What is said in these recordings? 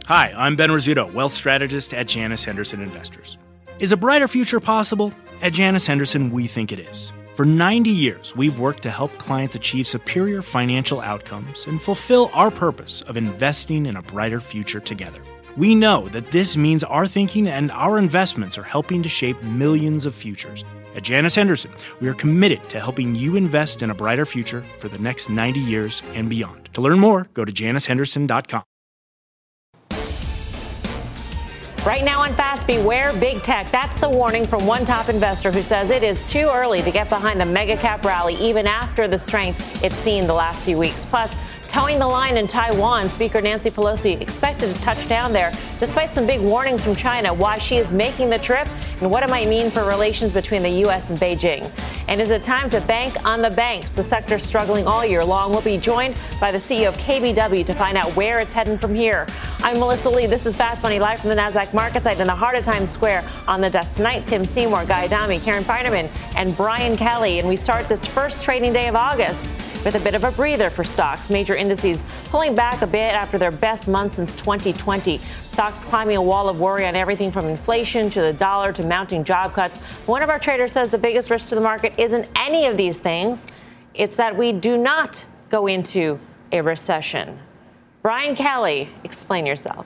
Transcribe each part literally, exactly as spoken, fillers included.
Hi, I'm Ben Rizzuto, wealth strategist at Janus Henderson Investors. Is a brighter future possible? At Janus Henderson, we think it is. For ninety years, we've worked to help clients achieve superior financial outcomes and fulfill our purpose of investing in a brighter future together. We know that this means our thinking and our investments are helping to shape millions of futures. At Janus Henderson, we are committed to helping you invest in a brighter future for the next ninety years and beyond. To learn more, go to janus henderson dot com. Right now on Fast, beware big tech. That's the warning from one top investor who says it is too early to get behind the mega cap rally, even after the strength it's seen the last few weeks. Plus, towing the line in Taiwan, Speaker Nancy Pelosi expected to touch down there, despite some big warnings from China, why she is making the trip and what it might mean for relations between the U S and Beijing. And is it time to bank on the banks? The sector struggling all year long. We'll be joined by the C E O of K B W to find out where it's heading from here. I'm Melissa Lee. This is Fast Money, live from the NASDAQ market site in the heart of Times Square. On the desk tonight, Tim Seymour, Guy Adami, Karen Feinerman, and Brian Kelly. And we start this first trading day of August with a bit of a breather for stocks. Major indices pulling back a bit after their best month since twenty twenty. Stocks climbing a wall of worry on everything from inflation to the dollar to mounting job cuts. One of our traders says the biggest risk to the market isn't any of these things. It's that we do not go into a recession. Brian Kelly, explain yourself.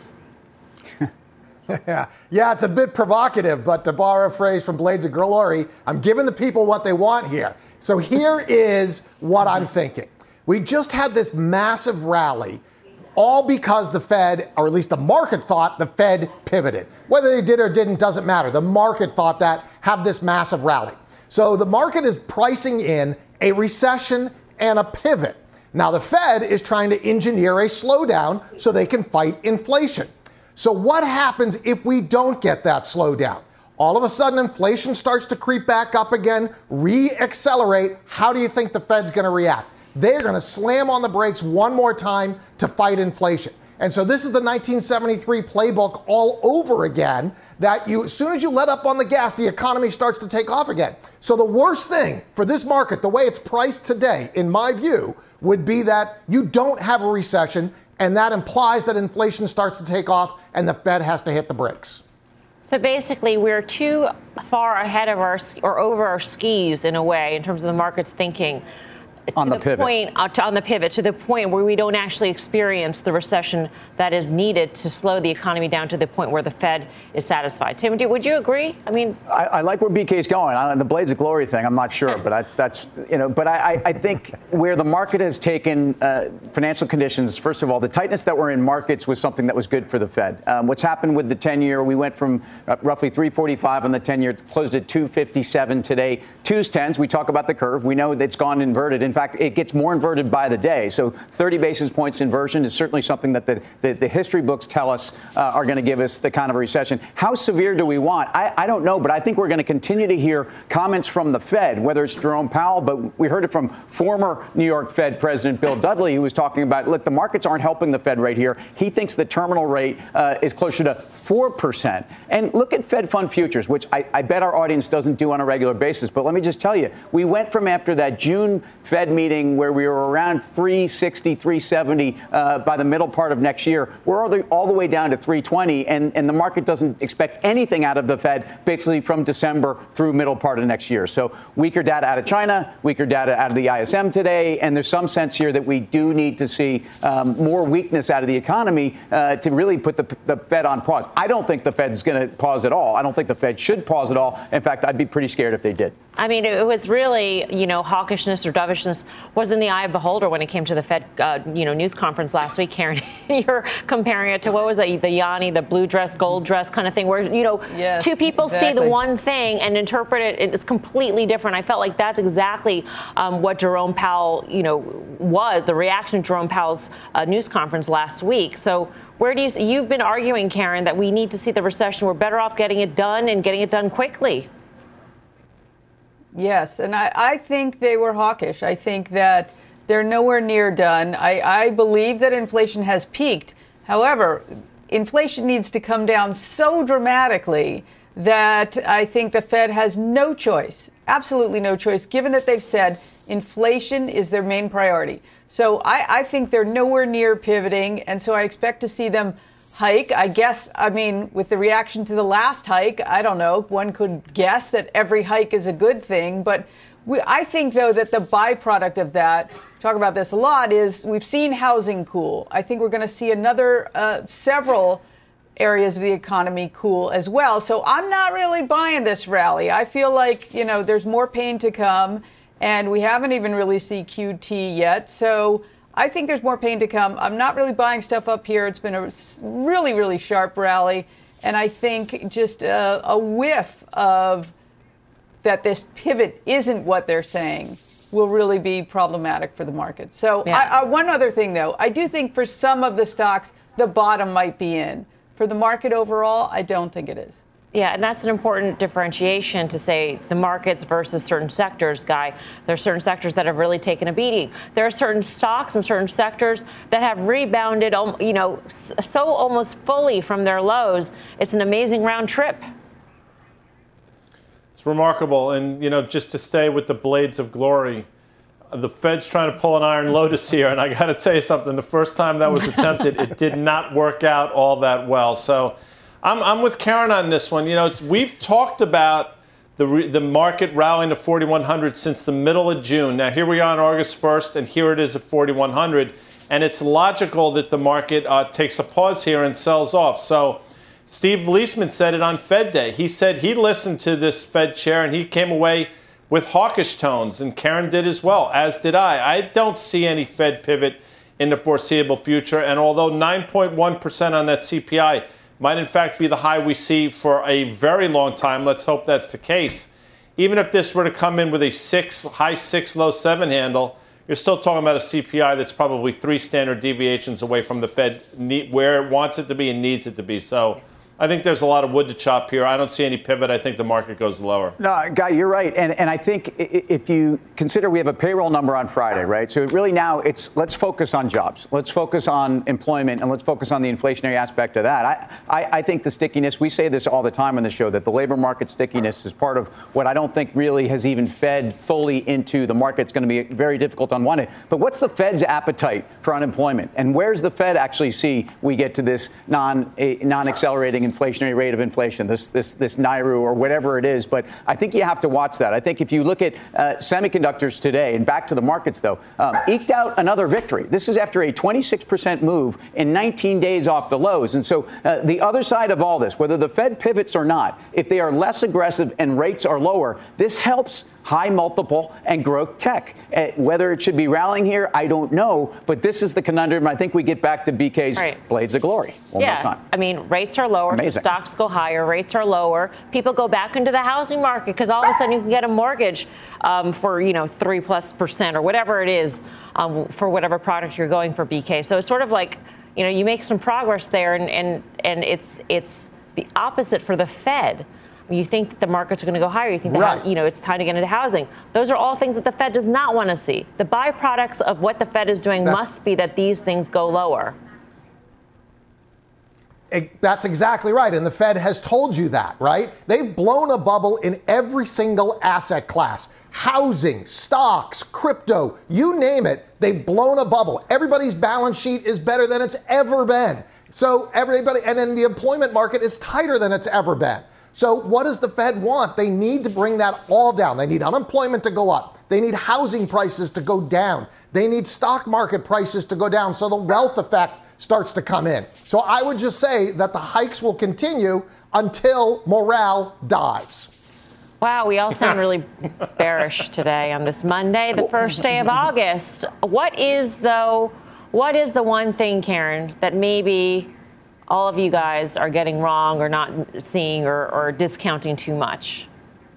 Yeah, yeah, it's a bit provocative, but to borrow a phrase from Blades of Glory, I'm giving the people what they want here. So here is what I'm thinking. We just had this massive rally, all because the Fed, or at least the market thought the Fed pivoted. Whether they did or didn't doesn't matter. The market thought that, have this massive rally. So the market is pricing in a recession and a pivot. Now the Fed is trying to engineer a slowdown so they can fight inflation. So what happens if we don't get that slowdown? All of a sudden, inflation starts to creep back up again, re-accelerate. How do you think the Fed's going to react? They're going to slam on the brakes one more time to fight inflation. And so this is the nineteen seventy-three playbook all over again, that you, as soon as you let up on the gas, the economy starts to take off again. So the worst thing for this market, the way it's priced today, in my view, would be that you don't have a recession, and that implies that inflation starts to take off and the Fed has to hit the brakes. So basically, we're too far ahead of our, or over our skis in a way, in terms of the market's thinking. On the, the pivot. Point, uh, to, on the pivot, to the point where we don't actually experience the recession that is needed to slow the economy down to the point where the Fed is satisfied. Tim, do, would you agree? I mean, I, I like where B K is going. On the Blades of Glory thing, I'm not sure, but that's, that's you know, but I, I think where the market has taken uh, financial conditions, first of all, the tightness that we're in markets was something that was good for the Fed. Um, what's happened with the ten-year, we went from uh, roughly three forty-five on the ten-year, it's closed at two fifty-seven today. Twos, tens, we talk about the curve. We know it's gone inverted. In fact, it gets more inverted by the day. So thirty basis points inversion is certainly something that the, the, the history books tell us uh, are going to give us the kind of a recession. How severe do we want? I, I don't know, but I think we're going to continue to hear comments from the Fed, whether it's Jerome Powell, but we heard it from former New York Fed President Bill Dudley, who was talking about, look, the markets aren't helping the Fed right here. He thinks the terminal rate uh, is closer to four percent. And look at Fed fund futures, which I, I bet our audience doesn't do on a regular basis. But let me just tell you, we went from after that June Fed meeting where we were around three sixty, three seventy uh, by the middle part of next year. We're all the, all the way down to three twenty, and, and the market doesn't expect anything out of the Fed basically from December through middle part of next year. So weaker data out of China, weaker data out of the I S M today, and there's some sense here that we do need to see um, more weakness out of the economy uh, to really put the, the Fed on pause. I don't think the Fed's going to pause at all. I don't think the Fed should pause at all. In fact, I'd be pretty scared if they did. I mean, it was really, you know, hawkishness or dovishness was in the eye of the beholder when it came to the Fed, uh, you know, news conference last week. Karen, you're comparing it to, what was it, the Yanni, the blue dress, gold dress kind of thing, where, you know, yes, two people exactly. see the one thing and interpret it. It's completely different. I felt like that's exactly um, what Jerome Powell, you know, was, the reaction to Jerome Powell's uh, news conference last week. So where do you, you've been arguing, Karen, that we need to see the recession. We're better off getting it done and getting it done quickly. Yes, and I, I think they were hawkish. I think that they're nowhere near done. I, I believe that inflation has peaked. However, inflation needs to come down so dramatically that I think the Fed has no choice, absolutely no choice, given that they've said inflation is their main priority. So I, I think they're nowhere near pivoting, and so I expect to see them hike. I guess, I mean, with the reaction to the last hike, I don't know, one could guess that every hike is a good thing. But we, I think, though, that the byproduct of that, talk about this a lot, is we've seen housing cool. I think we're going to see another uh, several areas of the economy cool as well. So I'm not really buying this rally. I feel like, you know, there's more pain to come, and we haven't even really seen Q T yet. So I think there's more pain to come. I'm not really buying stuff up here. It's been a really, really sharp rally. And I think just a, a whiff of that this pivot isn't what they're saying will really be problematic for the market. So yeah. I, I, one other thing, though, I do think for some of the stocks, the bottom might be in. For the market overall, I don't think it is. Yeah, and that's an important differentiation to say the markets versus certain sectors, Guy. There are certain sectors that have really taken a beating. There are certain stocks and certain sectors that have rebounded, you know, so almost fully from their lows. It's an amazing round trip. It's remarkable. And, you know, just to stay with the blades of glory, the Fed's trying to pull an Iron Lotus here, and I got to tell you something. The first time that was attempted, it did not work out all that well. So I'm, I'm with Karen on this one. You know, we've talked about the re, the market rallying to forty-one hundred since the middle of June. Now, here we are on August first, and here it is at forty-one hundred. And it's logical that the market uh, takes a pause here and sells off. So Steve Leisman said it on Fed Day. He said he listened to this Fed chair, and he came away with hawkish tones, and Karen did as well, as did I. I don't see any Fed pivot in the foreseeable future, and although nine point one percent on that C P I might in fact be the high we see for a very long time, let's hope that's the case, even if this were to come in with a six, high six, low seven handle, you're still talking about a C P I that's probably three standard deviations away from the Fed where it wants it to be and needs it to be. So I think there's a lot of wood to chop here. I don't see any pivot. I think the market goes lower. No, Guy, you're right. And and I think if you consider we have a payroll number on Friday, right? So really now it's let's focus on jobs. Let's focus on employment, and let's focus on the inflationary aspect of that. I, I, I think the stickiness, we say this all the time on the show, that the labor market stickiness is part of what I don't think really has even fed fully into the market. It's going to be very difficult to unwind it. But what's the Fed's appetite for unemployment? And where's the Fed actually see we get to this non, non-accelerating inflationary rate of inflation, this this this N I R U or whatever it is? But I think you have to watch that. I think if you look at uh, semiconductors today, and back to the markets, though, um, eked out another victory. This is after a twenty-six percent move in nineteen days off the lows. And so uh, the other side of all this, whether the Fed pivots or not, if they are less aggressive and rates are lower, this helps high multiple and growth tech. Uh, whether it should be rallying here, I don't know. But this is the conundrum. I think we get back to B K's right. Blades of Glory one yeah. more time. I mean, rates are lower. Amazing. Stocks go higher. Rates are lower. People go back into the housing market because all of a sudden you can get a mortgage um, for, you know, three plus percent or whatever it is um, for whatever product you're going for, B K. So it's sort of like, you know, you make some progress there, and, and, and it's it's the opposite for the Fed. You think that the markets are going to go higher. You think that right. you know it's time to get into housing. Those are all things that the Fed does not want to see. The byproducts of what the Fed is doing that's, must be that these things go lower. It, that's exactly right. And the Fed has told you that, right? They've blown a bubble in every single asset class. Housing, stocks, crypto, you name it, they've blown a bubble. Everybody's balance sheet is better than it's ever been. So everybody, and then the employment market is tighter than it's ever been. So what does the Fed want? They need to bring that all down. They need unemployment to go up. They need housing prices to go down. They need stock market prices to go down so the wealth effect starts to come in. So I would just say that the hikes will continue until morale dives. Wow, we all sound really bearish today on this Monday, the first day of August. What is, though, what is the one thing, Karen, that maybe all of you guys are getting wrong or not seeing or, or discounting too much?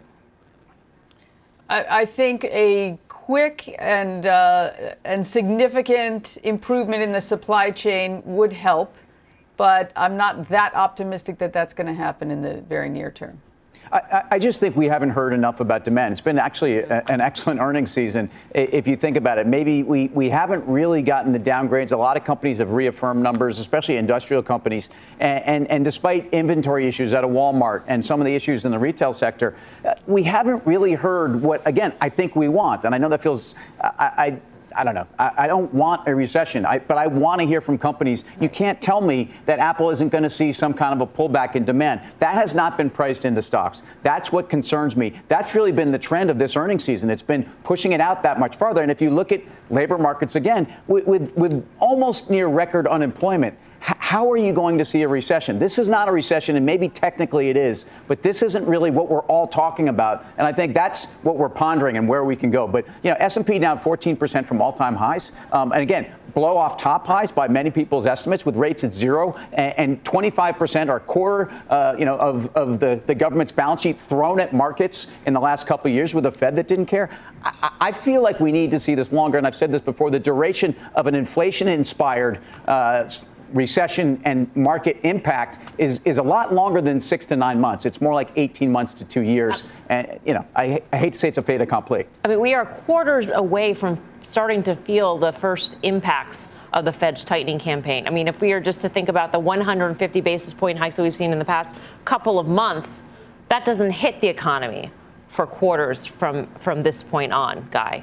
I, I think a quick and uh, and significant improvement in the supply chain would help, but I'm not that optimistic that that's going to happen in the very near term. I, I just think we haven't heard enough about demand. It's been actually a, an excellent earnings season, if you think about it. Maybe we, we haven't really gotten the downgrades. A lot of companies have reaffirmed numbers, especially industrial companies. And, and, and despite inventory issues out of Walmart and some of the issues in the retail sector, we haven't really heard what, again, I think we want. And I know that feels, I, I I don't know. I, I don't want a recession, I, but I want to hear from companies. You can't tell me that Apple isn't going to see some kind of a pullback in demand. That has not been priced into stocks. That's what concerns me. That's really been the trend of this earnings season. It's been pushing it out that much farther. And if you look at labor markets again, with, with, with almost near record unemployment, how are you going to see a recession? This is not a recession, and maybe technically it is, but this isn't really what we're all talking about. And I think that's what we're pondering and where we can go. But, you know, S and P down fourteen percent from all-time highs. Um, and again, blow off top highs by many people's estimates with rates at zero, and, and twenty-five percent are core, uh, you know, of, of the, the government's balance sheet thrown at markets in the last couple of years with a Fed that didn't care. I, I feel like we need to see this longer, and I've said this before, the duration of an inflation-inspired uh, recession and market impact is is a lot longer than six to nine months. It's more like eighteen months to two years. And, you know, I, I hate to say it's a fait accompli. I mean, we are quarters away from starting to feel the first impacts of the Fed's tightening campaign. I mean, if we are just to think about the one hundred fifty basis point hikes that we've seen in the past couple of months, that doesn't hit the economy for quarters from, from this point on, Guy.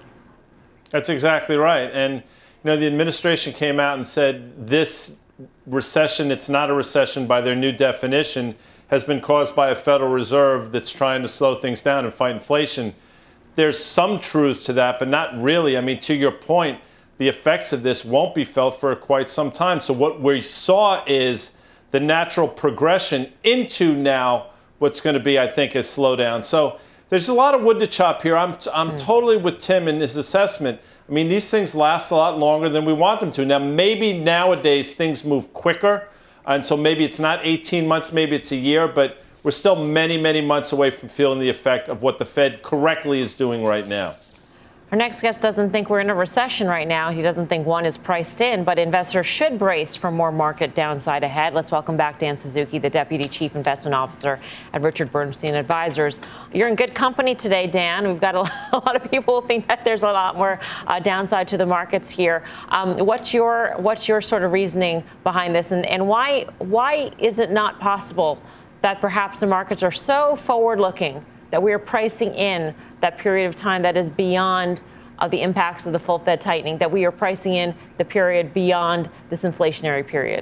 That's exactly right. And you know, the administration came out and said this recession, it's not a recession by their new definition, has been caused by a Federal Reserve that's trying to slow things down and fight inflation. There's some truth to that, but not really. I mean, to your point, the effects of this won't be felt for quite some time. So what we saw is the natural progression into now what's going to be, I think, a slowdown. So there's a lot of wood to chop here. I'm, I'm mm. totally with Tim in his assessment. I mean, these things last a lot longer than we want them to. Now, maybe nowadays things move quicker, and so maybe it's not eighteen months, maybe it's a year, but we're still many, many months away from feeling the effect of what the Fed correctly is doing right now. Our next guest doesn't think we're in a recession right now. He doesn't think one is priced in, but investors should brace for more market downside ahead. Let's welcome back Dan Suzuki, the Deputy Chief Investment Officer at Richard Bernstein Advisors. You're in good company today, Dan. We've got a lot of people who think that there's a lot more uh, downside to the markets here. Um, what's your what's your sort of reasoning behind this, and, and why why is it not possible that perhaps the markets are so forward-looking that we are pricing in that period of time that is beyond uh, the impacts of the full Fed tightening, that we are pricing in the period beyond this inflationary period?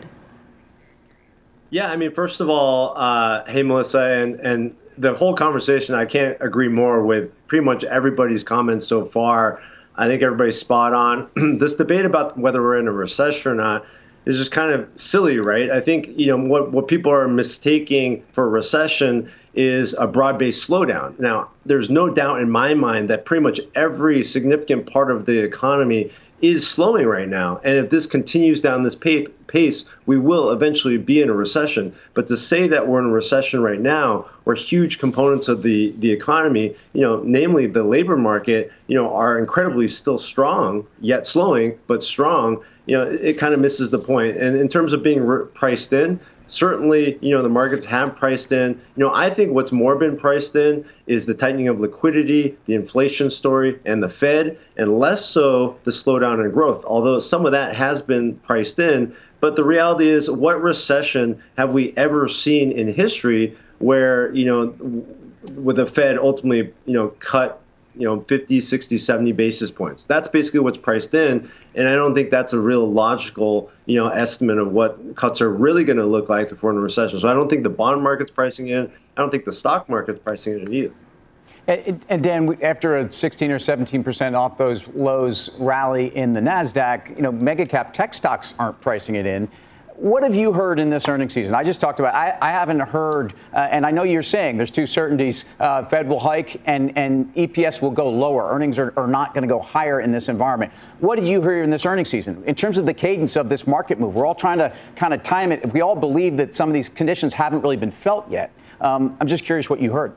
Yeah, I mean, first of all, uh, hey, Melissa, and, and the whole conversation, I can't agree more with pretty much everybody's comments so far. I think everybody's spot on. This debate about whether we're in a recession or not is just kind of silly, right? I think, you know, what, what people are mistaking for a recession is a broad-based slowdown. Now, there's no doubt in my mind that pretty much every significant part of the economy is slowing right now. And if this continues down this pace, we will eventually be in a recession. But to say that we're in a recession right now, where huge components of the, the economy, you know, namely the labor market, you know, are incredibly still strong, yet slowing, but strong, you know, it, it kind of misses the point. And in terms of being re- priced in, certainly, you know, the markets have priced in. You know, I think what's more been priced in is the tightening of liquidity, the inflation story, and the Fed, and less so the slowdown in growth, although some of that has been priced in. But the reality is, what recession have we ever seen in history where, you know, with the Fed ultimately, you know, cut, you know, fifty, sixty, seventy basis points? That's basically what's priced in. And I don't think that's a real logical, you know, estimate of what cuts are really going to look like if we're in a recession. So I don't think the bond market's pricing in. I don't think the stock market's pricing in either. And, and Dan, after a sixteen or seventeen percent off those lows rally in the NASDAQ, you know, mega cap tech stocks aren't pricing it in. What have you heard in this earnings season? I just talked about, I, I haven't heard, uh, and I know you're saying there's two certainties. Uh, Fed will hike and, and E P S will go lower. Earnings are, are not going to go higher in this environment. What did you hear in this earnings season? In terms of the cadence of this market move, we're all trying to kind of time it. We all believe that some of these conditions haven't really been felt yet. Um, I'm just curious what you heard.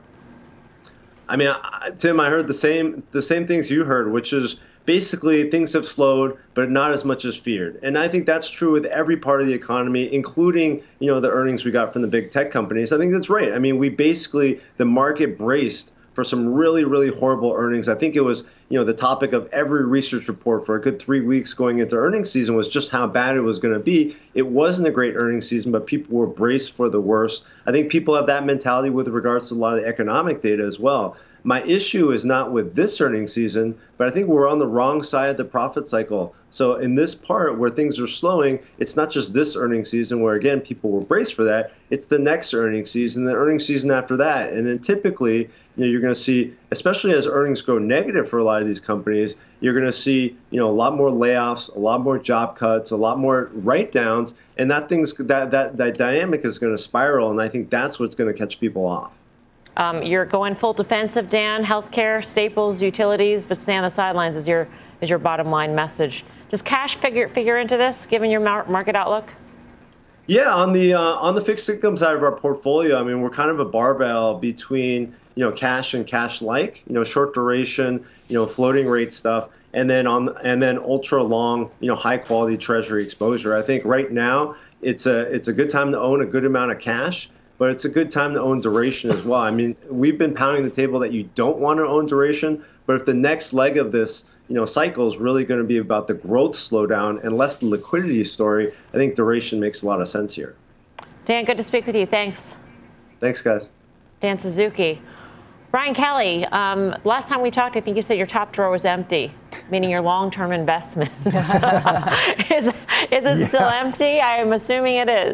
I mean, Tim, I heard the same the same things you heard, which is basically things have slowed, but not as much as feared. And I think that's true with every part of the economy, including, you know, the earnings we got from the big tech companies. I think that's right. I mean, we basically, the market braced for some really, really horrible earnings. I think it was, you know, the topic of every research report for a good three weeks going into earnings season was just how bad it was going to be. It wasn't a great earnings season, but people were braced for the worst. I think people have that mentality with regards to a lot of the economic data as well. My issue is not with this earnings season, but I think we're on the wrong side of the profit cycle. So in this part where things are slowing, it's not just this earnings season where, again, people were braced for that. It's the next earnings season, the earnings season after that. And then typically, you know, you're going to see, especially as earnings go negative for a lot of these companies, you're going to see, you know, a lot more layoffs, a lot more job cuts, a lot more write-downs. And that thing's that that that dynamic is going to spiral. And I think that's what's going to catch people off. Um, you're going full defensive, Dan. Healthcare, staples, utilities, but stay on the sidelines is your is your bottom line message. Does cash figure figure into this, given your mar- market outlook? Yeah, on the uh, on the fixed income side of our portfolio, I mean, we're kind of a barbell between, you know, cash and cash-like, you know, short duration, you know, floating rate stuff, and then on and then ultra long, you know, high quality treasury exposure. I think right now it's a it's a good time to own a good amount of cash, but it's a good time to own duration as well. I mean, we've been pounding the table that you don't want to own duration, but if the next leg of this, you know, cycle is really going to be about the growth slowdown and less the liquidity story, I think duration makes a lot of sense here. Dan, good to speak with you. Thanks. Thanks, guys. Dan Suzuki. Brian Kelly, um, last time we talked, I think you said your top drawer was empty, meaning your long-term investments. is, is it yes. still empty? I am assuming it is.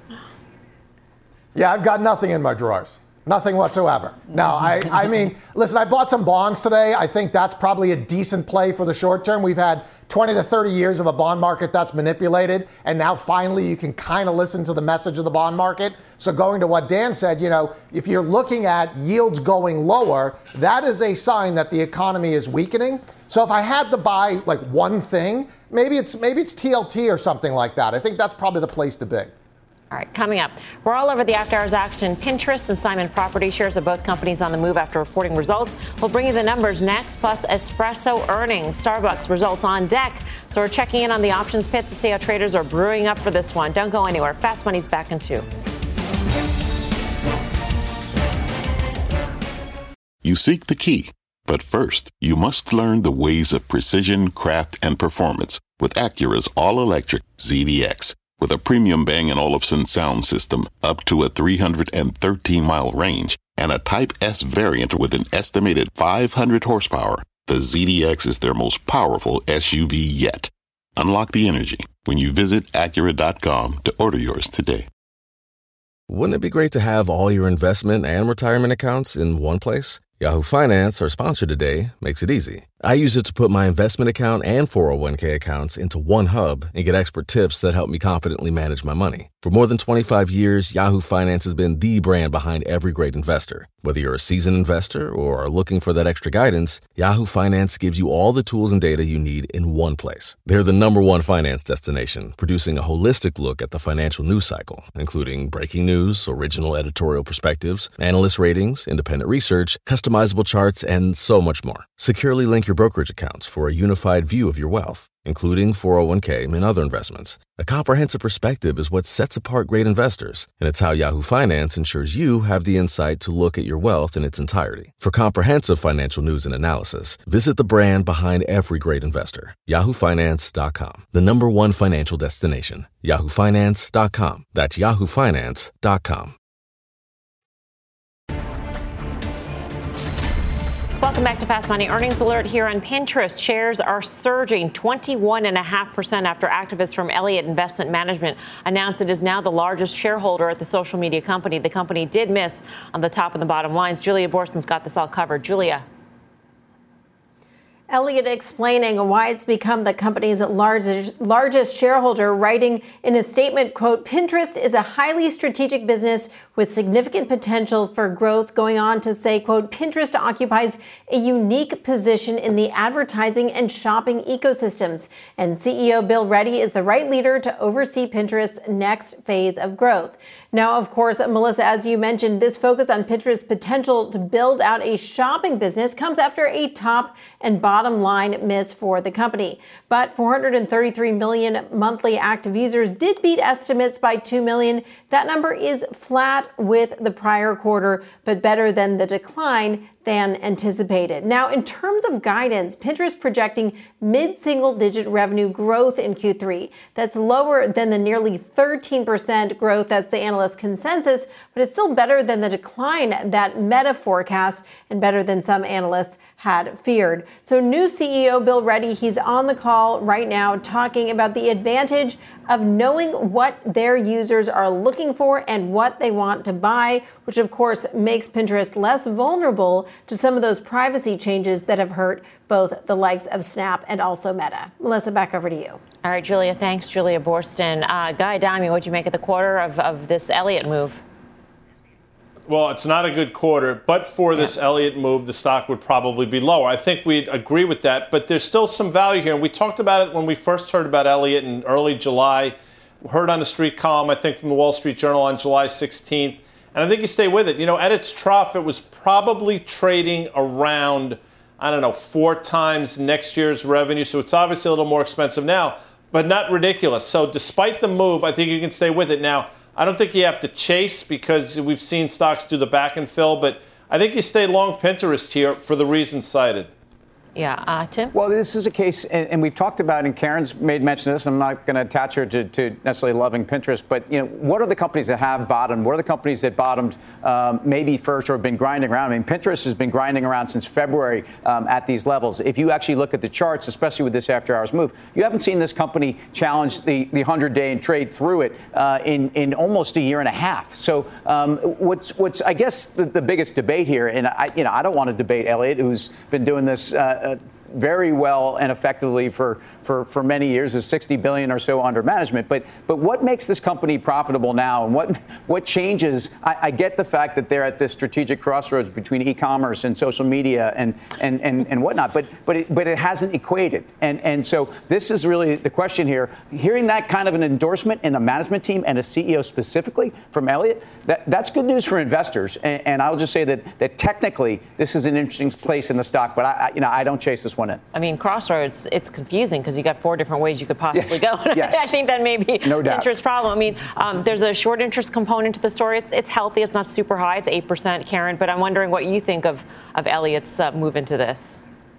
Yeah, I've got nothing in my drawers. Nothing whatsoever. Now, I, I mean, listen, I bought some bonds today. I think that's probably a decent play for the short term. We've had twenty to thirty years of a bond market that's manipulated, and now finally you can kind of listen to the message of the bond market. So going to what Dan said, you know, if you're looking at yields going lower, that is a sign that the economy is weakening. So if I had to buy like one thing, maybe it's maybe it's T L T or something like that. I think that's probably the place to be. All right, coming up, we're all over the after hours action. Pinterest and Simon Property shares of both companies on the move after reporting results. We'll bring you the numbers next, plus espresso earnings, Starbucks results on deck. So we're checking in on the options pits to see how traders are brewing up for this one. Don't go anywhere. Fast Money's back in two. You seek the key, but first, you must learn the ways of precision, craft, and performance with Acura's all-electric Z D X. With a premium Bang and Olufsen sound system up to a three hundred thirteen mile range and a Type S variant with an estimated five hundred horsepower, the Z D X is their most powerful S U V yet. Unlock the energy when you visit Acura dot com to order yours today. Wouldn't it be great to have all your investment and retirement accounts in one place? Yahoo Finance, our sponsor today, makes it easy. I use it to put my investment account and four oh one k accounts into one hub and get expert tips that help me confidently manage my money. For more than twenty-five years, Yahoo Finance has been the brand behind every great investor. Whether you're a seasoned investor or are looking for that extra guidance, Yahoo Finance gives you all the tools and data you need in one place. They're the number one finance destination, producing a holistic look at the financial news cycle, including breaking news, original editorial perspectives, analyst ratings, independent research, customizable charts, and so much more. Securely link your brokerage accounts for a unified view of your wealth, including four oh one k and other investments. A comprehensive perspective is what sets apart great investors, and it's how Yahoo Finance ensures you have the insight to look at your wealth in its entirety. For comprehensive financial news and analysis, visit the brand behind every great investor, yahoo finance dot com, the number one financial destination, yahoo finance dot com. That's yahoo finance dot com. Welcome back to Fast Money. Earnings alert here on Pinterest. Shares are surging twenty-one point five percent after activists from Elliott Investment Management announced it is now the largest shareholder at the social media company. The company did miss on the top and the bottom lines. Julia Borson's got this all covered. Julia. Elliott explaining why it's become the company's largest, largest shareholder, writing in a statement, quote, Pinterest is a highly strategic business with significant potential for growth, going on to say, quote, Pinterest occupies a unique position in the advertising and shopping ecosystems, and C E O Bill Ready is the right leader to oversee Pinterest's next phase of growth. Now, of course, Melissa, as you mentioned, this focus on Pinterest's potential to build out a shopping business comes after a top and bottom line miss for the company. But four hundred thirty-three million monthly active users did beat estimates by two million. That number is flat with the prior quarter, but better than the decline than anticipated. Now, in terms of guidance, Pinterest projecting mid-single digit revenue growth in Q three. That's lower than the nearly thirteen percent growth that's the analyst consensus, but it's still better than the decline that Meta forecast and better than some analysts had feared. So new C E O Bill Ready, he's on the call right now talking about the advantage of knowing what their users are looking for and what they want to buy, which of course makes Pinterest less vulnerable to some of those privacy changes that have hurt both the likes of Snap and also Meta. Melissa, back over to you. All right, Julia, thanks. Julia Boorstin. Uh, Guy Adami, what'd you make of the quarter of, of this Elliott move? Well, it's not a good quarter, but for this yeah. Elliott move, the stock would probably be lower. I think we'd agree with that, but there's still some value here. And we talked about it when we first heard about Elliott in early July. Heard on the Street column, I think, from the Wall Street Journal on July sixteenth. And I think you stay with it. You know, at its trough, it was probably trading around, I don't know, four times next year's revenue. So it's obviously a little more expensive now, but not ridiculous. So despite the move, I think you can stay with it. Now, I don't think you have to chase because we've seen stocks do the back and fill, but I think you stay long Pinterest here for the reasons cited. Yeah, uh, Tim? Well, this is a case, and, and we've talked about, and Karen's made mention of this, I'm not going to attach her to, to necessarily loving Pinterest, but, you know, what are the companies that have bottomed? What are the companies that bottomed um, maybe first or have been grinding around? I mean, Pinterest has been grinding around since February um, at these levels. If you actually look at the charts, especially with this after-hours move, you haven't seen this company challenge the, the hundred-day and trade through it uh, in, in almost a year and a half. So um, what's, what's I guess, the, the biggest debate here, and I, you know, I don't want to debate Elliott, who's been doing this uh, Uh, very well and effectively for, for, for many years, is sixty billion dollars or so under management. But but what makes this company profitable now, and what what changes? I, I get the fact that they're at this strategic crossroads between e-commerce and social media and and, and, and whatnot. But but it, but it hasn't equated. And and so this is really the question here. Hearing that kind of an endorsement in a management team and a C E O specifically from Elliott, that that's good news for investors. And, and I'll just say that that technically this is an interesting place in the stock. But I, I you know I don't chase this one in. I mean, crossroads, it's confusing because you got four different ways you could possibly yes. go. Yes. I think that may be no an doubt. interest problem. I mean, um, there's a short interest component to the story. It's, it's healthy. It's not super high. It's eight percent, Karen. But I'm wondering what you think of, of Elliott's uh, move into this.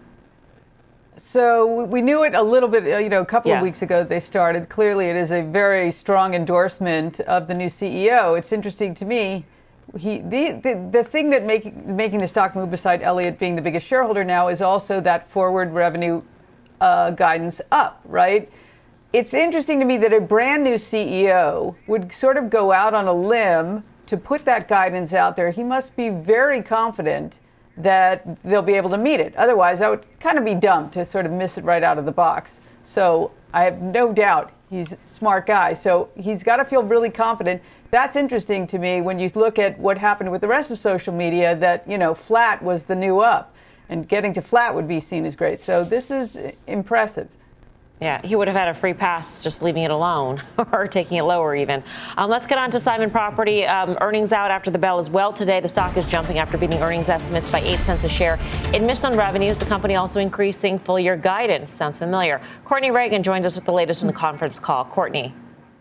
So we knew it a little bit, you know, a couple yeah. of weeks ago they started. Clearly, it is a very strong endorsement of the new C E O. It's interesting to me. He the, the the thing that making making the stock move, beside Elliott being the biggest shareholder now, is also that forward revenue uh, guidance up, right? It's interesting to me that a brand new C E O would sort of go out on a limb to put that guidance out there. He must be very confident that they'll be able to meet it. Otherwise, that would kind of be dumb to sort of miss it right out of the box. So I have no doubt he's a smart guy. So he's got to feel really confident. That's interesting to me when you look at what happened with the rest of social media, that, you know, flat was the new up, and getting to flat would be seen as great. So this is impressive. Yeah, he would have had a free pass just leaving it alone or taking it lower even. Um, let's get on to Simon Property. Um, earnings out after the bell as well today. The stock is jumping after beating earnings estimates by eight cents a share. It missed on revenues. The company also increasing full year guidance. Sounds familiar. Courtney Reagan joins us with the latest from the conference call. Courtney.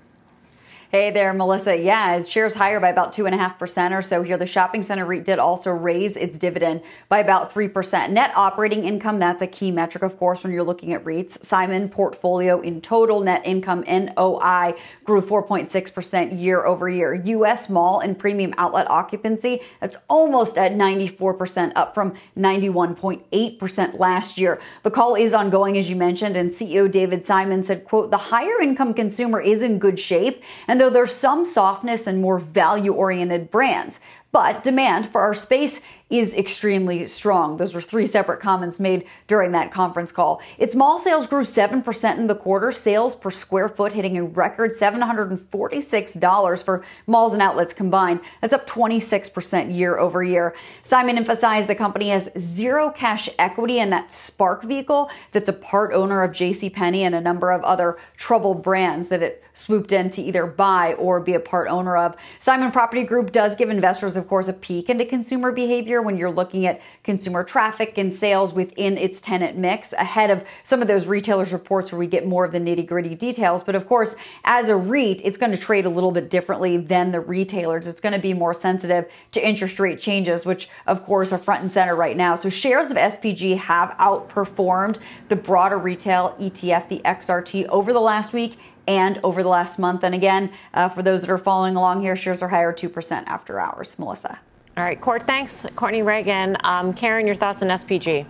Hey there, Melissa. Yeah, it shares higher by about two and a half percent or so here. The shopping center REIT did also raise its dividend by about three percent. Net operating income, that's a key metric, of course, when you're looking at REITs. Simon portfolio in total net income, N O I, grew four point six percent year over year. U S mall and premium outlet occupancy, that's almost at ninety-four percent, up from ninety-one point eight percent last year. The call is ongoing, as you mentioned, and C E O David Simon said, quote, the higher income consumer is in good shape, and though there's some softness in more value-oriented brands, but demand for our space is extremely strong. Those were three separate comments made during that conference call. Its mall sales grew seven percent in the quarter, sales per square foot hitting a record seven hundred forty-six dollars for malls and outlets combined. That's up twenty-six percent year over year. Simon emphasized the company has zero cash equity in that Spark vehicle that's a part owner of JCPenney and a number of other troubled brands that it swooped in to either buy or be a part owner of. Simon Property Group does give investors, of course, a peek into consumer behavior better when you're looking at consumer traffic and sales within its tenant mix ahead of some of those retailers' reports where we get more of the nitty-gritty details. But of course, as a REIT, it's going to trade a little bit differently than the retailers. It's going to be more sensitive to interest rate changes, which of course are front and center right now. So shares of S P G have outperformed the broader retail E T F, the X R T, over the last week and over the last month. And again, uh, for those that are following along here, shares are higher two percent after hours. Melissa. All right, Court, thanks. Courtney Reagan. Um, Karen, your thoughts on S P G?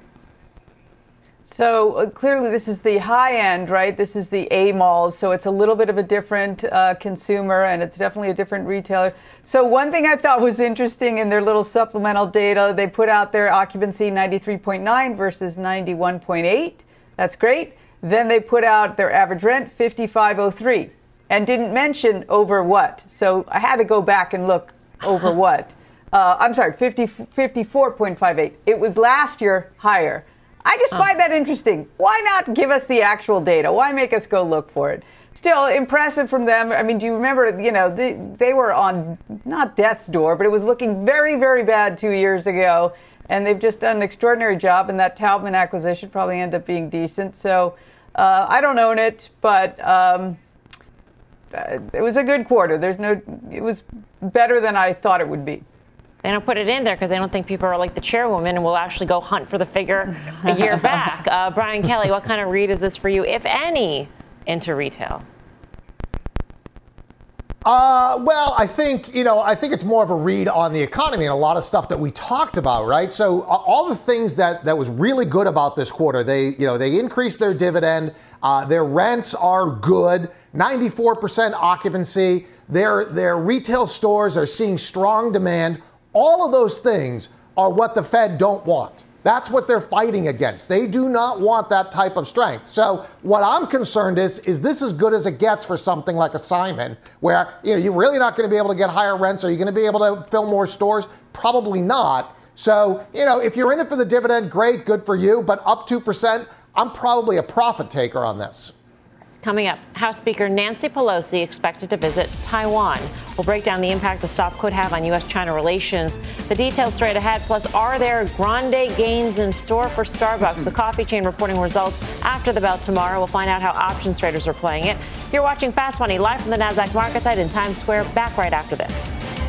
So uh, clearly this is the high end, right? This is the A malls. So it's a little bit of a different uh, consumer, and it's definitely a different retailer. So one thing I thought was interesting in their little supplemental data, they put out their occupancy ninety-three point nine versus ninety-one point eight. That's great. Then they put out their average rent fifty-five oh three and didn't mention over what. So I had to go back and look over what. Uh, I'm sorry, fifty, fifty-four point five eight. It was last year higher. I just find that interesting. Why not give us the actual data? Why make us go look for it? Still impressive from them. I mean, do you remember, you know, they, they were on not death's door, but it was looking very, very bad two years ago. And they've just done an extraordinary job. And that Taubman acquisition probably ended up being decent. So uh, I don't own it, but um, it was a good quarter. There's no, it was better than I thought it would be. They don't put it in there because they don't think people are like the chairwoman and will actually go hunt for the figure a year back. Uh, Brian Kelly, what kind of read is this for you, if any, into retail? Uh, well, I think, you know, I think it's more of a read on the economy and a lot of stuff that we talked about, right? So uh, all the things that, that was really good about this quarter, they, you know, they increased their dividend. Uh, their rents are good, ninety-four percent occupancy. Their, their retail stores are seeing strong demand. All of those things are what the Fed don't want. That's what they're fighting against. They do not want that type of strength. So what I'm concerned is, is this as good as it gets for something like a Simon, where, you know, you're really not going to be able to get higher rents. Are you going to be able to fill more stores? Probably not. So, you know, if you're in it for the dividend, great, good for you. But up two percent, I'm probably a profit taker on this. Coming up, House Speaker Nancy Pelosi expected to visit Taiwan. We'll break down the impact the stop could have on U S China relations. The details straight ahead. Plus, are there grande gains in store for Starbucks? The coffee chain reporting results after the bell tomorrow. We'll find out how options traders are playing it. You're watching Fast Money live from the NASDAQ market site in Times Square. Back right after this.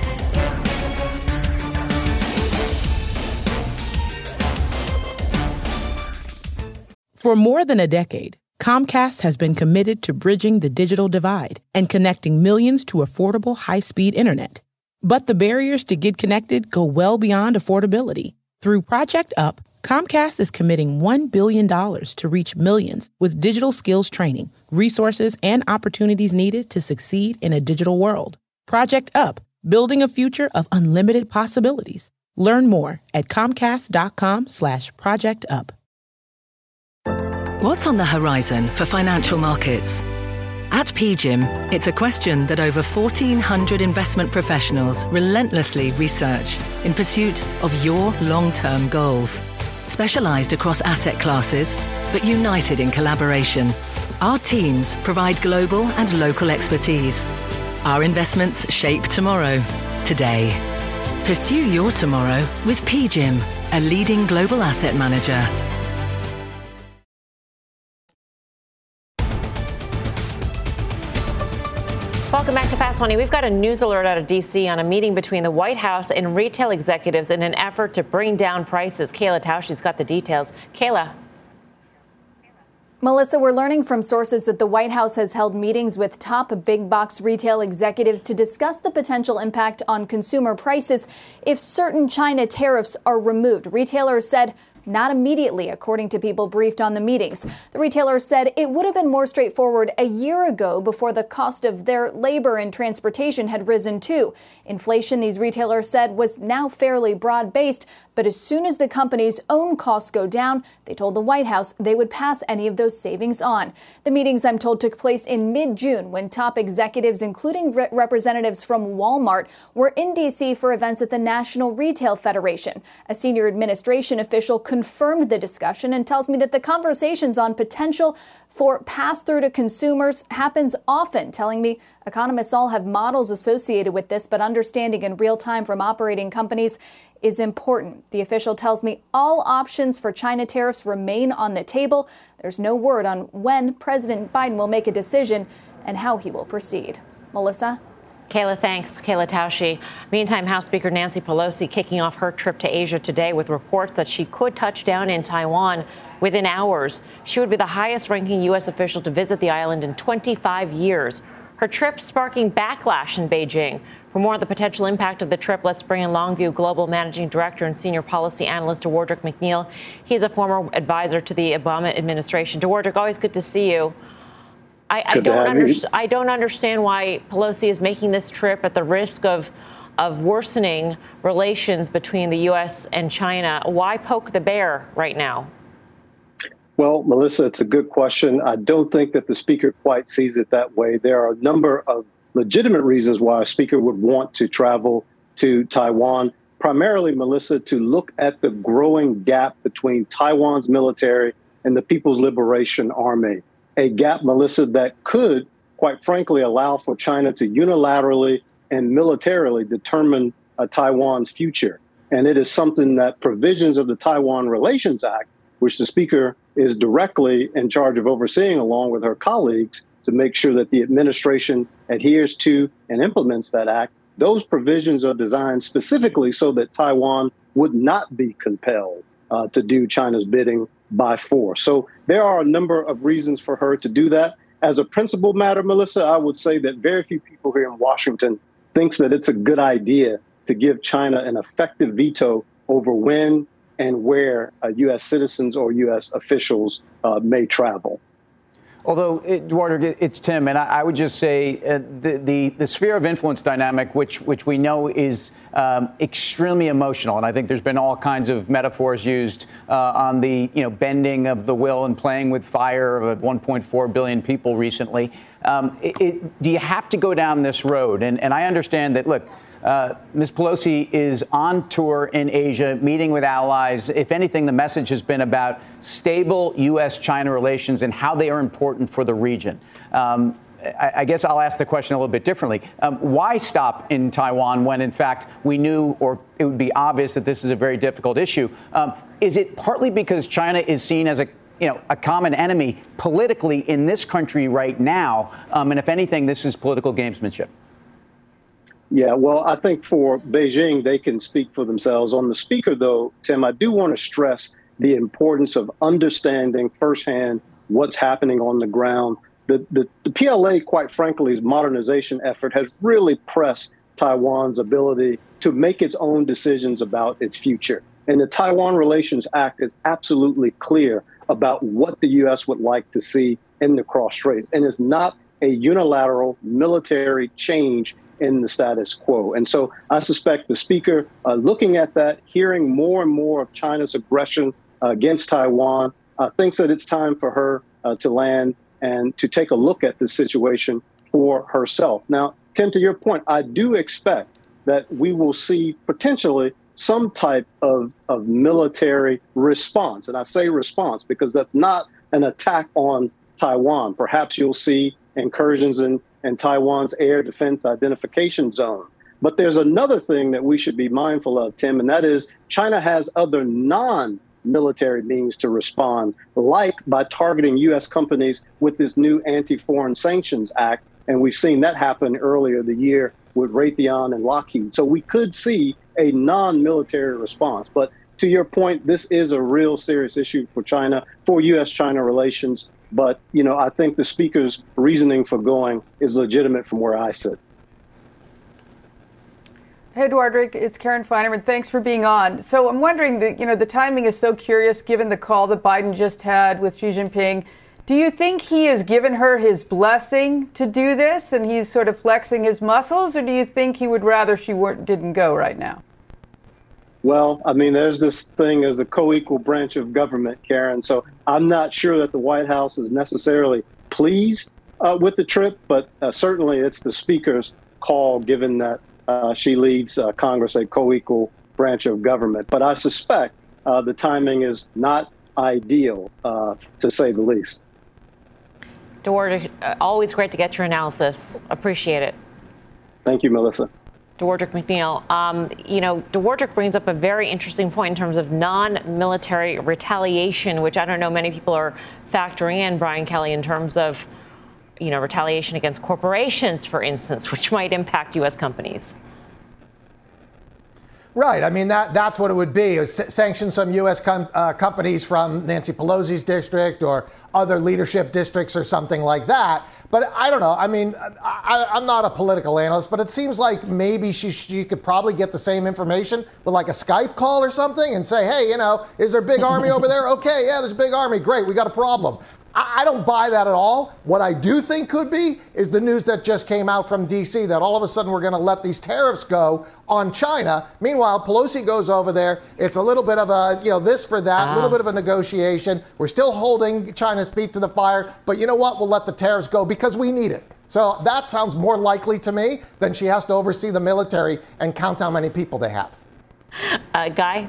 For more than a decade, Comcast has been committed to bridging the digital divide and connecting millions to affordable high-speed internet. But the barriers to get connected go well beyond affordability. Through Project Up, Comcast is committing one billion dollars to reach millions with digital skills training, resources, and opportunities needed to succeed in a digital world. Project Up, building a future of unlimited possibilities. Learn more at comcast.com slash project up. What's on the horizon for financial markets? At P G I M, it's a question that over fourteen hundred investment professionals relentlessly research in pursuit of your long-term goals. Specialized across asset classes, but united in collaboration, our teams provide global and local expertise. Our investments shape tomorrow, today. Pursue your tomorrow with P G I M, a leading global asset manager. Welcome back to Fast Money. We've got a news alert out of D C on a meeting between the White House and retail executives in an effort to bring down prices. Kayla Tausche's got the details. Kayla. Melissa, we're learning from sources that the White House has held meetings with top big box retail executives to discuss the potential impact on consumer prices if certain China tariffs are removed. Retailers said not immediately, according to people briefed on the meetings. The retailers said it would have been more straightforward a year ago before the cost of their labor and transportation had risen too. Inflation, these retailers said, was now fairly broad-based, but as soon as the company's own costs go down, they told the White House they would pass any of those savings on. The meetings, I'm told, took place in mid-June when top executives, including re- representatives from Walmart, were in D C for events at the National Retail Federation. A senior administration official confirmed the discussion and tells me that the conversations on potential for pass-through to consumers happens often, telling me economists all have models associated with this, but understanding in real time from operating companies is important. The official tells me all options for China tariffs remain on the table. There's no word on when President Biden will make a decision and how he will proceed. Melissa? Kayla, thanks. Kayla Tausche. Meantime, House Speaker Nancy Pelosi kicking off her trip to Asia today with reports that she could touch down in Taiwan within hours. She would be the highest-ranking U S official to visit the island in twenty-five years. Her trip sparking backlash in Beijing. For more on the potential impact of the trip, let's bring in Longview Global Managing Director and Senior Policy Analyst Dewardrick McNeil. He's a former advisor to the Obama administration. Dewardrick, always good to see you. I, I don't under, I don't understand why Pelosi is making this trip at the risk of of worsening relations between the U S and China. Why poke the bear right now? Well, Melissa, it's a good question. I don't think that the speaker quite sees it that way. There are a number of legitimate reasons why a speaker would want to travel to Taiwan, primarily, Melissa, to look at the growing gap between Taiwan's military and the People's Liberation Army. A gap, Melissa, that could, quite frankly, allow for China to unilaterally and militarily determine uh, Taiwan's future. And it is something that provisions of the Taiwan Relations Act, which the speaker is directly in charge of overseeing along with her colleagues to make sure that the administration adheres to and implements that act, those provisions are designed specifically so that Taiwan would not be compelled uh, to do China's bidding by force. So there are a number of reasons for her to do that. As a principal matter, Melissa, I would say that very few people here in Washington thinks that it's a good idea to give China an effective veto over when and where uh, U S citizens or U S officials uh, may travel. Although, Eduardo, it's Tim, and I, I would just say uh, the, the the sphere of influence dynamic, which which we know is um, extremely emotional, and I think there's been all kinds of metaphors used uh, on the you know bending of the will and playing with fire of one point four billion people recently. Um, it, it, do you have to go down this road? And and I understand that. Look. Uh, Miz Pelosi is on tour in Asia, meeting with allies. If anything, the message has been about stable U S China relations and how they are important for the region. Um, I, I guess I'll ask the question a little bit differently. Um, why stop in Taiwan when, in fact, we knew or it would be obvious that this is a very difficult issue? Um, is it partly because China is seen as a you know, a common enemy politically in this country right now? Um, and if anything, this is political gamesmanship. Yeah, well, I think for Beijing, they can speak for themselves. On the speaker, though, Tim, I do want to stress the importance of understanding firsthand what's happening on the ground. The, the, the P L A, quite frankly's modernization effort has really pressed Taiwan's ability to make its own decisions about its future. And the Taiwan Relations Act is absolutely clear about what the U S would like to see in the cross straits. And it's not a unilateral military change in the status quo. And so I suspect the speaker, uh, looking at that, hearing more and more of China's aggression uh, against Taiwan, uh, thinks that it's time for her uh, to land and to take a look at the situation for herself. Now, Tim, to your point, I do expect that we will see potentially some type of, of military response. And I say response because that's not an attack on Taiwan. Perhaps you'll see incursions in and Taiwan's air defense identification zone. But there's another thing that we should be mindful of, Tim, and that is China has other non-military means to respond, like by targeting U S companies with this new Anti-Foreign Sanctions Act. And we've seen that happen earlier the year with Raytheon and Lockheed. So we could see a non-military response. But to your point, this is a real serious issue for China, for U S China relations. But, you know, I think the speaker's reasoning for going is legitimate from where I sit. Hey, Dewardrick, it's Karen Finerman. Thanks for being on. So I'm wondering, that, you know, the timing is so curious given the call that Biden just had with Xi Jinping. Do you think he has given her his blessing to do this and he's sort of flexing his muscles, or do you think he would rather she weren't, didn't go right now? Well, I mean, there's this thing as the co-equal branch of government, Karen. So I'm not sure that the White House is necessarily pleased uh, with the trip, but uh, certainly it's the speaker's call, given that uh, she leads uh, Congress, a co-equal branch of government. But I suspect uh, the timing is not ideal, uh, to say the least. Dewardrick, uh, always great to get your analysis. Appreciate it. Thank you, Melissa. Dewardrick McNeil. Um, you know, Dewardrick brings up a very interesting point in terms of non-military retaliation, which I don't know many people are factoring in, Brian Kelly, in terms of, you know, retaliation against corporations, for instance, which might impact U S companies. Right. I mean, that that's what it would be, is sanction some U S com- uh, companies from Nancy Pelosi's district or other leadership districts or something like that. But I don't know. I mean, I, I'm not a political analyst, but it seems like maybe she, she could probably get the same information with like a Skype call or something and say, hey, you know, is there a big army over there? Okay, yeah, there's a big army. Great, we got a problem. I don't buy that at all. What I do think could be is the news that just came out from D C that all of a sudden we're going to let these tariffs go on China. Meanwhile, Pelosi goes over there. It's a little bit of a, you know, this for that, a uh. little bit of a negotiation. We're still holding China's feet to the fire. But you know what? We'll let the tariffs go because we need it. So that sounds more likely to me than she has to oversee the military and count how many people they have. Uh, Guy?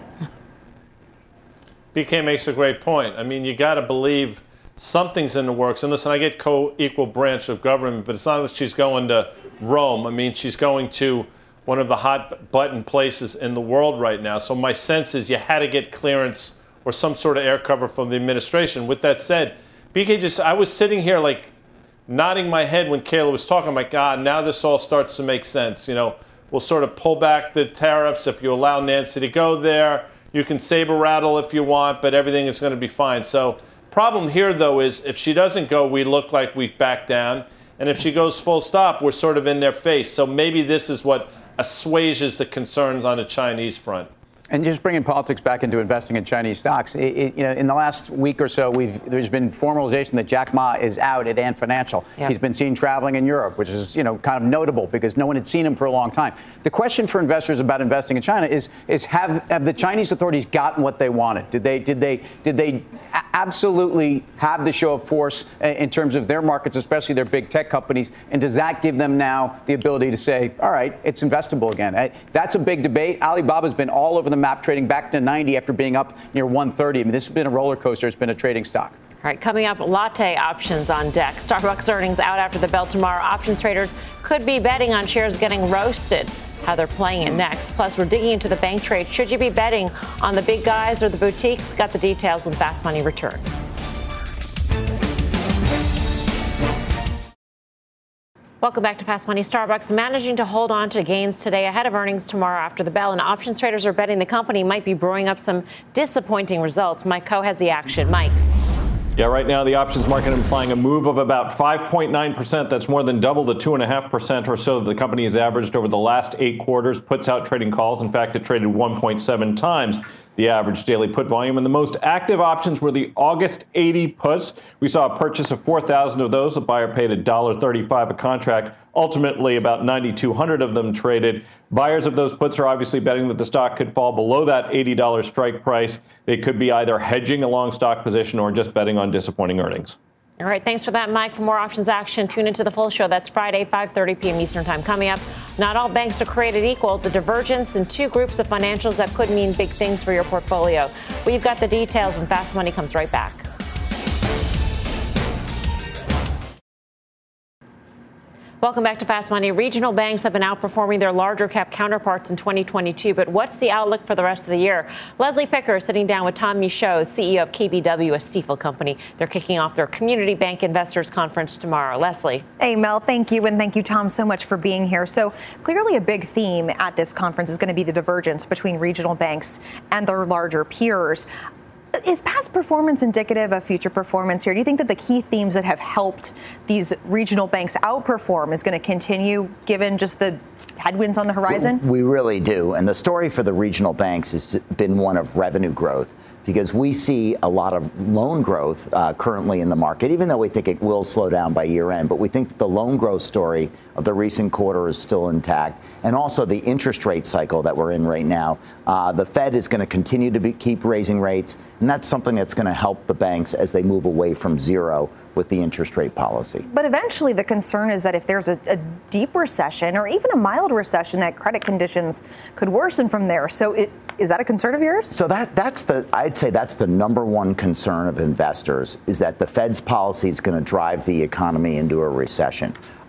B K makes a great point. I mean, you got to believe something's in the works. And listen, I get co-equal branch of government, but it's not that she's going to Rome. I mean, she's going to one of the hot button places in the world right now. So my sense is you had to get clearance or some sort of air cover from the administration. With that said, B K just, I was sitting here like nodding my head when Kayla was talking. I'm like, God, now this all starts to make sense. You know, we'll sort of pull back the tariffs if you allow Nancy to go there. You can saber rattle if you want, but everything is going to be fine. So problem here, though, is if she doesn't go, we look like we've backed down. And if she goes full stop, we're sort of in their face. So maybe this is what assuages the concerns on the Chinese front. And just bringing politics back into investing in Chinese stocks, it, it, you know, in the last week or so, we've, there's been formalization that Jack Ma is out at Ant Financial. Yeah. He's been seen traveling in Europe, which is, you know, kind of notable because no one had seen him for a long time. The question for investors about investing in China is, is have, have the Chinese authorities gotten what they wanted? Did they, did they, did they absolutely have the show of force in terms of their markets, especially their big tech companies? And does that give them now the ability to say, all right, it's investable again? That's a big debate. Alibaba's been all over the map, trading back to ninety after being up near one thirty. I mean, this has been a roller coaster. It's been a trading stock. All right, coming up, latte options on deck. Starbucks earnings out after the bell tomorrow. Options traders could be betting on shares getting roasted. How they're playing it next. Plus, we're digging into the bank trade. Should you be betting on the big guys or the boutiques? Got the details when Fast Money returns. Welcome back to Fast Money. Starbucks managing to hold on to gains today ahead of earnings tomorrow after the bell. And options traders are betting the company might be brewing up some disappointing results. Mike Coe has the action. Mike. Yeah, right now the options market implying a move of about five point nine percent. That's more than double the two point five percent or so that the company has averaged over the last eight quarters. Puts out trading calls. In fact, it traded one point seven times the average daily put volume. And the most active options were the August eighty puts. We saw a purchase of four thousand of those. The buyer paid one dollar thirty-five a contract. Ultimately, about nine thousand two hundred of them traded. Buyers of those puts are obviously betting that the stock could fall below that eighty dollars strike price. They could be either hedging a long stock position or just betting on disappointing earnings. All right. Thanks for that, Mike. For more options action, tune into the full show. That's Friday, five thirty p.m. Eastern Time. Coming up, not all banks are created equal. The divergence in two groups of financials that could mean big things for your portfolio. We've got the details when Fast Money comes right back. Welcome back to Fast Money. Regional banks have been outperforming their larger cap counterparts in twenty twenty-two, but what's the outlook for the rest of the year? Leslie Picker sitting down with Tom Michaud, C E O of K B W, a Stifel company. They're kicking off their Community Bank Investors Conference tomorrow. Leslie. Hey, Mel, thank you. And thank you, Tom, so much for being here. So clearly a big theme at this conference is going to be the divergence between regional banks and their larger peers. Is past performance indicative of future performance here? Do you think that the key themes that have helped these regional banks outperform is going to continue given just the headwinds on the horizon? We really do. And the story for the regional banks has been one of revenue growth, because we see a lot of loan growth uh, currently in the market, even though we think it will slow down by year end. But we think the loan growth story of the recent quarter is still intact. And also the interest rate cycle that we're in right now. Uh, the Fed is going to continue to be, keep raising rates. And that's something that's going to help the banks as they move away from zero with the interest rate policy. But eventually the concern is that if there's a, a deep recession or even a mild recession, that credit conditions could worsen from there. So it, is that a concern of yours? So that that's the I'd say that's the number one concern of investors, is that the Fed's policy is going to drive the economy into a recession.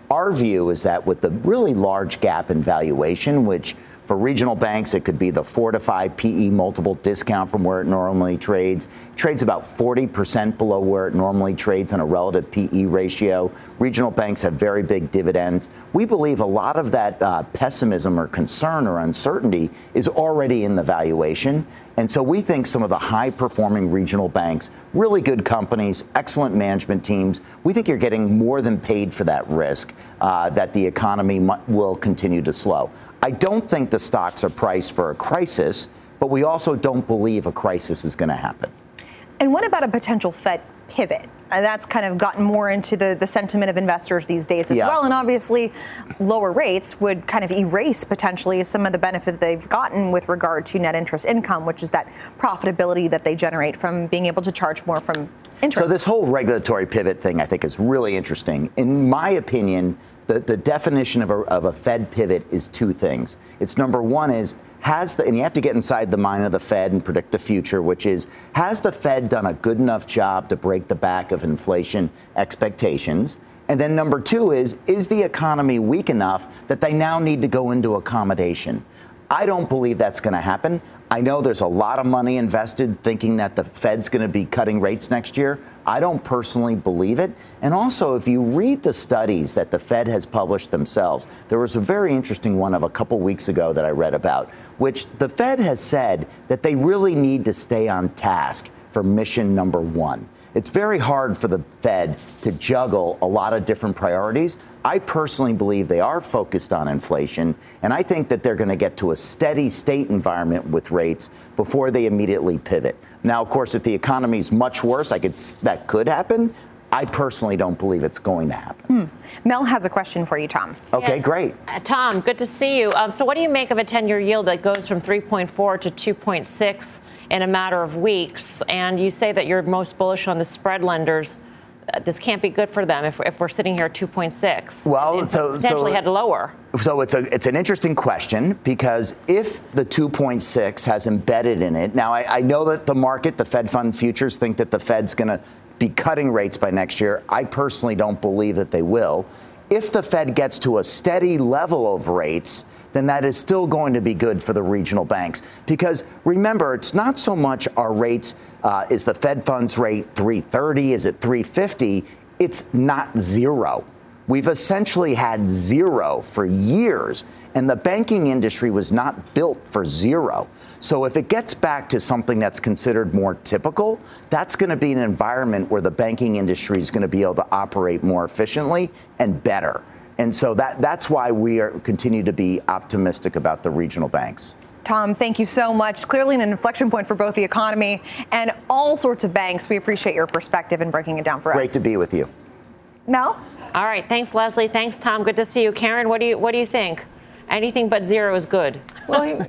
Our view is that with the really large gap in valuation, which for regional banks, it could be the four to five P E multiple discount from where it normally trades. Trades about forty percent below where it normally trades on a relative P E ratio. Regional banks have very big dividends. We believe a lot of that uh, pessimism or concern or uncertainty is already in the valuation. And so we think some of the high-performing regional banks, really good companies, excellent management teams, we think you're getting more than paid for that risk uh, that the economy mu- will continue to slow. I don't think the stocks are priced for a crisis, but we also don't believe a crisis is going to happen. And what about a potential Fed pivot? Uh, that's kind of gotten more into the, the sentiment of investors these days as yeah. well. And obviously, lower rates would kind of erase potentially some of the benefit they've gotten with regard to net interest income, which is that profitability that they generate from being able to charge more from interest. So this whole regulatory pivot thing, I think, is really interesting. In my opinion, the, the definition of a, of a Fed pivot is two things. It's number one is, has the, and you have to get inside the mind of the Fed and predict the future, which is, has the Fed done a good enough job to break the back of inflation expectations? And then number two is, is the economy weak enough that they now need to go into accommodation? I don't believe that's going to happen. I know there's a lot of money invested thinking that the Fed's going to be cutting rates next year. I don't personally believe it. And also, if you read the studies that the Fed has published themselves, there was a very interesting one of a couple weeks ago that I read about, which the Fed has said that they really need to stay on task for mission number one. It's very hard for the Fed to juggle a lot of different priorities. I personally believe they are focused on inflation, and I think that they're going to get to a steady state environment with rates before they immediately pivot. Now, of course, if the economy is much worse, I could, that could happen. I personally don't believe it's going to happen. Hmm. Mel has a question for you, Tom. Okay, yeah. great. Uh, Tom, good to see you. Um, so what do you make of a ten-year yield that goes from three point four to two point six in a matter of weeks? And you say that you're most bullish on the spread lenders. Uh, this can't be good for them if, if we're sitting here at two point six. Well, it's so potentially so, head lower. So it's a it's an interesting question, because if the two point six has embedded in it, now I, I know that the market, the Fed fund futures, think that the Fed's going to be cutting rates by next year. I personally don't believe that they will. If the Fed gets to a steady level of rates, then that is still going to be good for the regional banks. Because remember, it's not so much our rates, uh, is the Fed funds rate three thirty, is it three fifty? It's not zero. We've essentially had zero for years, and the banking industry was not built for zero. So if it gets back to something that's considered more typical, that's going to be an environment where the banking industry is going to be able to operate more efficiently and better. And so that that's why we are continue to be optimistic about the regional banks. Tom, thank you so much. Clearly an inflection point for both the economy and all sorts of banks. We appreciate your perspective and breaking it down for us. Great to be with you. Mel? All right. Thanks, Leslie. Thanks, Tom. Good to see you. Karen, what do you what do you think? Anything but zero is good. Well, he,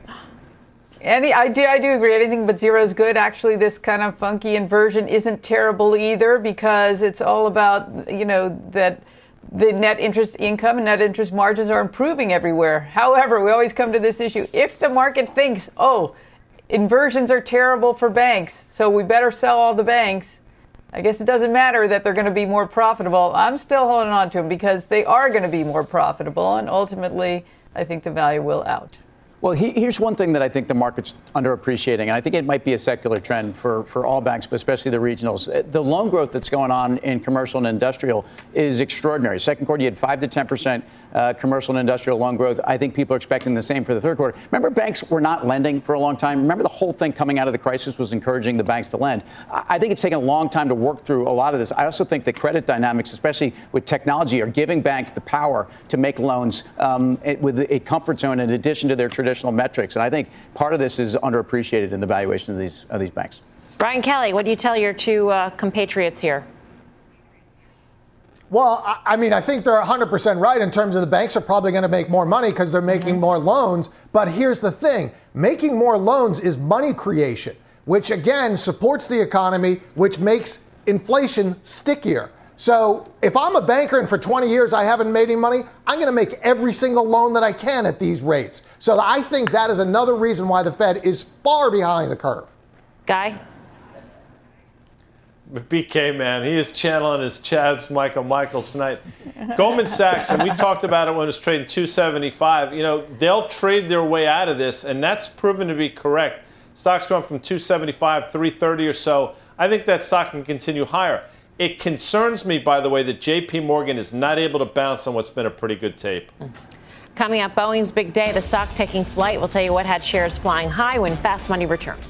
any, I do I do agree. Anything but zero is good. Actually, this kind of funky inversion isn't terrible either, because it's all about, you know, that the net interest income and net interest margins are improving everywhere. However, we always come to this issue. If the market thinks, oh, inversions are terrible for banks, so we better sell all the banks, I guess it doesn't matter that they're going to be more profitable. I'm still holding on to them because they are going to be more profitable, and ultimately, I think the value will out. Well, he, here's one thing that I think the market's underappreciating, and I think it might be a secular trend for, for all banks, but especially the regionals. The loan growth that's going on in commercial and industrial is extraordinary. Second quarter, you had five to ten percent uh, commercial and industrial loan growth. I think people are expecting the same for the third quarter. Remember, banks were not lending for a long time. Remember, the whole thing coming out of the crisis was encouraging the banks to lend. I, I think it's taken a long time to work through a lot of this. I also think the credit dynamics, especially with technology, are giving banks the power to make loans um, with a comfort zone in addition to their traditional metrics. And I think part of this is underappreciated in the valuation of these of these banks. Brian Kelly, what do you tell your two uh, compatriots here? Well, I mean, I think they're one hundred percent right in terms of the banks are probably going to make more money because they're making mm-hmm. more loans. But here's the thing. Making more loans is money creation, which, again, supports the economy, which makes inflation stickier. So if I'm a banker and for twenty years I haven't made any money, I'm going to make every single loan that I can at these rates. So I think that is another reason why the Fed is far behind the curve. Guy? B K, man, he is channeling his Chad's Michael Michaels tonight. Goldman Sachs, and we talked about it when it was trading two seventy-five. You know, they'll trade their way out of this, and that's proven to be correct. Stock's gone from two seventy-five, three thirty or so. I think that stock can continue higher. It concerns me, by the way, that J P Morgan is not able to bounce on what's been a pretty good tape. Coming up, Boeing's big day, the stock taking flight. We'll tell you what had shares flying high when Fast Money returns.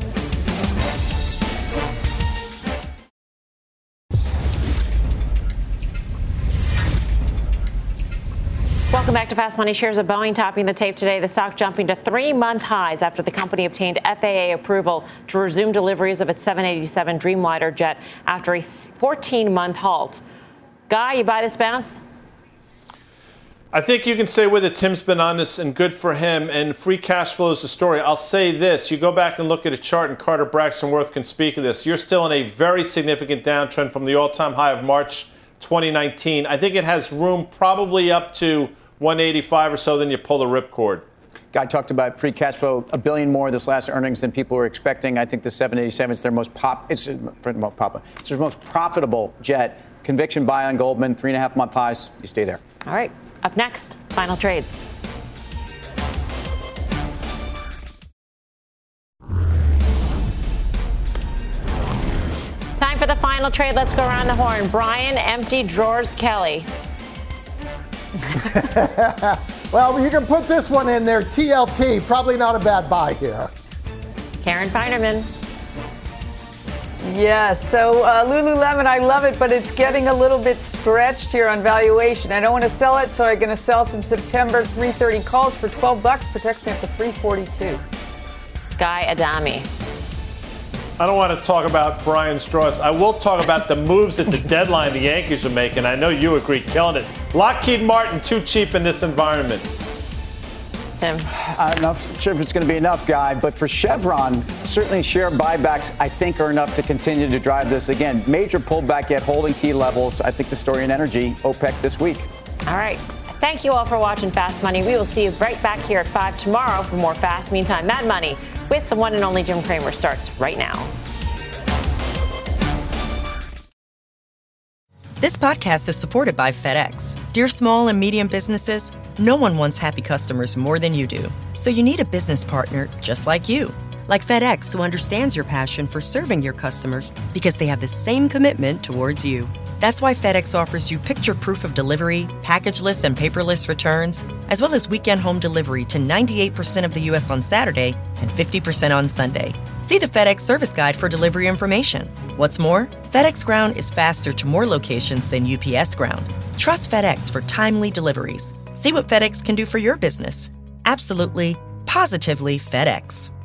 Welcome back to Fast Money. Shares of Boeing topping the tape today. The stock jumping to three-month highs after the company obtained F A A approval to resume deliveries of its seven eighty-seven Dreamliner jet after a fourteen-month halt. Guy, you buy this bounce? I think you can say with it, Tim's been on this, and good for him, and free cash flow is the story. I'll say this. You go back and look at a chart, and Carter Braxton Worth can speak of this. You're still in a very significant downtrend from the all-time high of March twenty nineteen. I think it has room probably up to one eighty-five or so, then you pull the ripcord. Guy talked about free cash flow, a billion more this last earnings than people were expecting. I think the seven eighty-seven is their most pop. It's, it's their most profitable jet. Conviction buy on Goldman, three and a half month highs. You stay there. All right. Up next, final trades. Time for the final trade. Let's go around the horn. Brian, empty drawers, Kelly. Well, you can put this one in there. T L T, probably not a bad buy here. Karen Feinerman. Yes, so uh, Lululemon, I love it, but it's getting a little bit stretched here on valuation. I don't want to sell it, so I'm going to sell some September three thirty calls for twelve bucks. Protects me up to three forty-two. Guy Adami. I don't want to talk about Brian Strauss. I will talk about the moves at the deadline the Yankees are making. I know you agree, killing it. Lockheed Martin, too cheap in this environment. Tim. I'm not sure if it's going to be enough, Guy, but for Chevron, certainly share buybacks, I think, are enough to continue to drive this. Again, major pullback yet holding key levels. I think the story in energy, OPEC this week. All right. Thank you all for watching Fast Money. We will see you right back here at five tomorrow for more Fast. Meantime, Mad Money with the one and only Jim Cramer starts right now. This podcast is supported by FedEx. Dear small and medium businesses, no one wants happy customers more than you do. So you need a business partner just like you. Like FedEx, who understands your passion for serving your customers because they have the same commitment towards you. That's why FedEx offers you picture proof of delivery, packageless and paperless returns, as well as weekend home delivery to ninety-eight percent of the U S on Saturday and fifty percent on Sunday. See the FedEx service guide for delivery information. What's more, FedEx Ground is faster to more locations than U P S Ground. Trust FedEx for timely deliveries. See what FedEx can do for your business. Absolutely, positively FedEx.